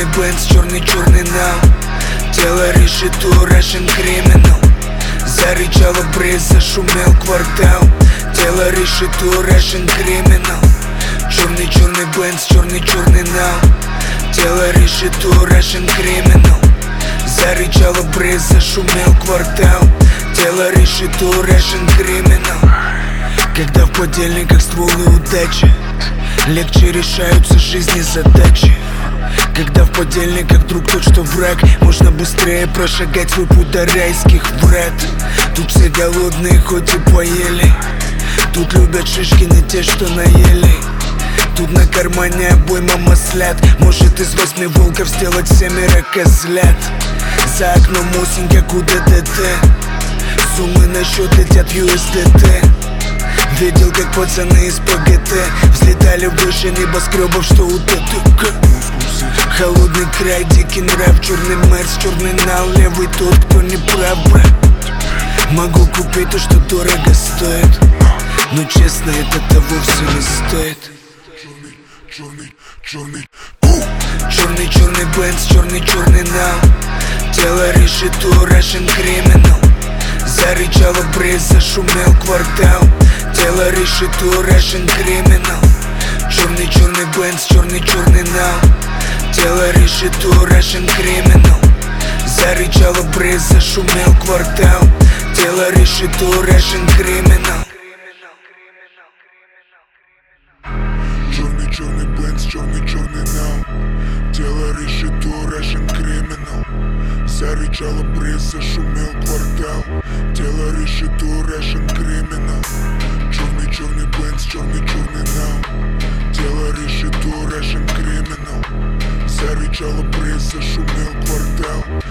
черный Бенц, черный нал. Тело решету, Russian criminal. Зарычала бриз, зашумел квартал. Тело решету, Russian criminal. Черный Бенц, черный нал. Тело решету, Russian criminal. Зарычала бриз, зашумел квартал. Тело решету, Russian criminal. Когда в подельниках стволы удачи, легче решаются жизни задачи. Когда в подельниках друг тот, что враг, можно быстрее прошагать свой путь до райских врат. Тут все голодные, хоть и поели. Тут любят шишкины те, что наели. Тут на кармане обойма маслят. Может из 8 волков сделать 7 козлят. За окном осень, куда ДТ. Суммы на счет летят USDT. Видел, как пацаны из ПГТ взлетали выше небоскребов, что у ТТК. Холодный край, дикий нрав, черный Мерс, черный нал. Левый тот, кто не прав, брат. Могу купить то, что дорого стоит, но честно, это того все не стоит. Черный Бенц, черный нал. Тело решету, Russian criminal. Зарычала бриз, зашумел квартал. Тело решету, Russian criminal. Черный Бенц, черный нал. Тело решету, Russian criminal. Зарычала бриз, зашумел квартал. Тело решету, Russian criminal. Черный Бенц, черный нал. Тело решету, Russian criminal. Зарычала бриз, зашумел квартал. Тело решету, Russian criminal. Черный Бенц, черный нал. Тело решету, Russian criminal. Зарычала бриз, зашумел квартал.